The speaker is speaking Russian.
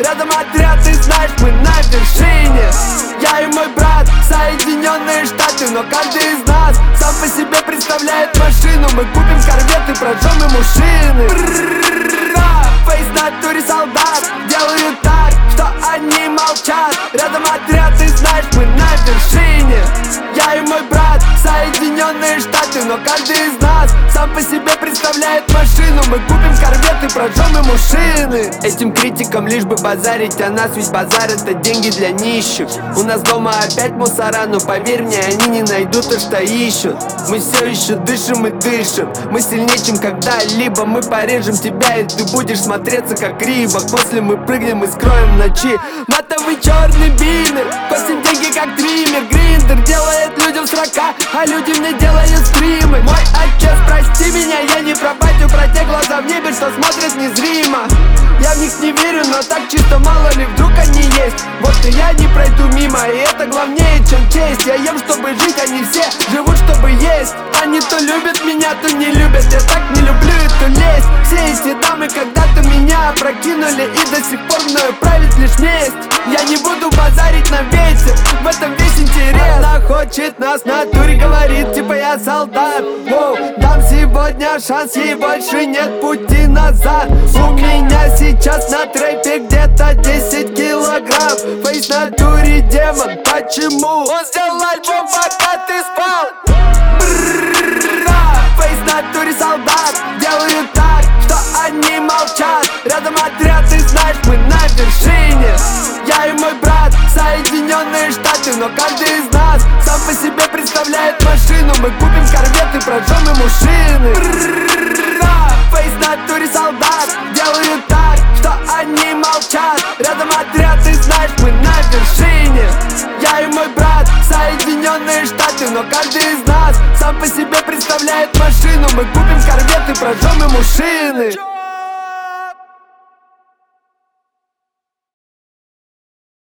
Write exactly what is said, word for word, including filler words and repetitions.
Рядом отряд, ты знаешь, мы на вершине. Я и мой брат, Соединенные Штаты, но каждый из нас сам по себе представляет машину. Мы купим корвет и прожжем ему шины. Фейс в натуре солдат, делают так, что они молчат. Рядом отряд, ты знаешь, мы на вершине. Я и мой брат, Соединенные Штаты, но каждый из нас сам по себе представляет машину. Мы купим корвет и прожжем ему шины. Этим критикам лишь бы базарить, а нас ведь базар — это деньги для нищих. У нас дома опять мусора, но поверь мне, они не найдут то, что ищут. Мы все еще дышим и дышим, мы сильнее, чем когда-либо. Мы порежем тебя, и ты будешь смотреться как рыбок. После мы прыгнем и скроем в ночи матовый черный бинер. Косим деньги как триммер. Гриндер делает людям срока, а люди мне делают стримы. Мой отец, прости меня, я не про батю, про те глаза в небе, что смотрят незримо. Я в них не верю, но так чисто, мало ли вдруг они есть. Вот и я не пройду мимо, и это главнее, чем честь. Я ем, чтобы жить, они все живут, чтобы есть. Они то любят меня, то не любят, я так не люблю эту лесть. Все эти дамы когда-то меня опрокинули, и до сих пор мною правит лишь месть. Я не буду базарить на ветер, в этом весь интерес. Она хочет нас в натуре, говорит, типа я солдат. Воу, дам сегодня шанс, ей больше нет пути назад. У меня сейчас на трэпе где-то десять килограмм. Фейс в натуре демон, почему? Он сделал альбом, пока ты спал. Фейс в натуре солдат, делают так, что они молчат. Рядом отряд, ты знаешь, мы на вершине. Я и мой брат, Соединенные Штаты, но каждый из нас сам по себе представляет машину. Мы купим корвет и прожжем ему шины. Фейс в натуре солдат, делают так, что они молчат. Рядом отряд, ты знаешь, мы на вершине. Я и мой брат, Соединенные Штаты, но каждый из нас сам по себе представляет машину. Мы купим корвет и прожжем ему шины.